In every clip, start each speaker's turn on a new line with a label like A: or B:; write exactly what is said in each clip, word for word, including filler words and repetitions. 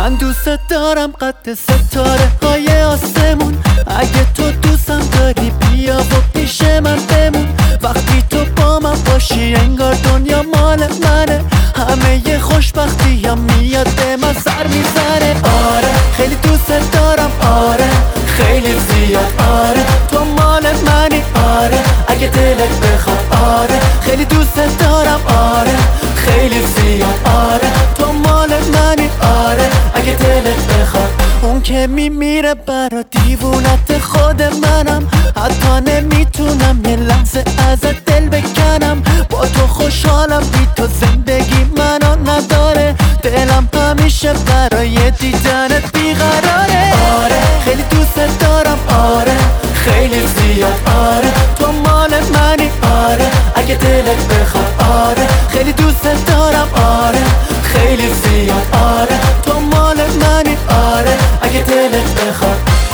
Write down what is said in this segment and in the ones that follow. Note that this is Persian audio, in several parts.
A: من دوست دارم قد ستاره های آسمون. اگه تو دوستم داری بیا و پیش من بمون. وقتی تو با من باشی انگار دنیا مال منه. همه ی خوشبختی هم میاد به من سر میزنه. آره خیلی دوست دارم، آره خیلی زیاد، آره تو مال منی، آره اگه دلت بخواد، آره خیلی دوست دارم، آره خیلی زیاد، آره تو مال منی، آره اگه دلت بخواد. اون که میمیره برا دیوونت خود منم. حتی نمیتونم یه لحظه ازت دل بکنم. با تو خوشحالم، بی تو زندگی منو نداره. دلم همیشه برای دیدنت بیقراره. آره خیلی دوست دارم، آره خیلی زیاد، آره تو مال منی، آره اگه دلت بخواد، آره خیلی دوست دارم، آره خیلی زیاد، آره تو مال منی، آره اگه دلت بخواد.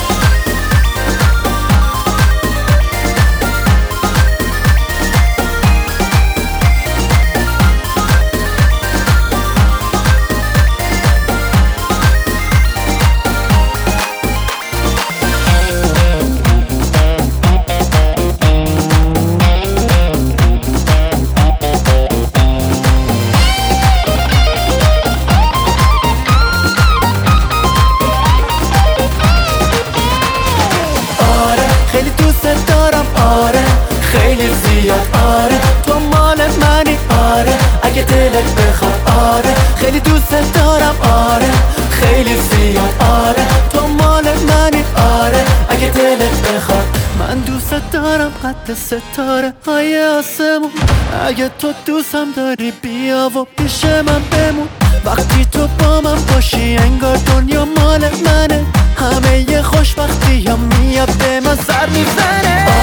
A: خیلی دوست دارم، آره خیلی زیاد، آره تو مال منی، آره اگه دلت بخواد، آره خیلی دوست دارم، آره خیلی زیاد، آره تو مال منی، آره اگه دلت بخواد. من دوست دارم قد ستاره های آسمون. اگه تو دوستم داری بیا و پیش من بمون. وقتی تو با من باشی انگار دنیا مال منه. همه ی خوشبختی هم میاد به من سر میزنه.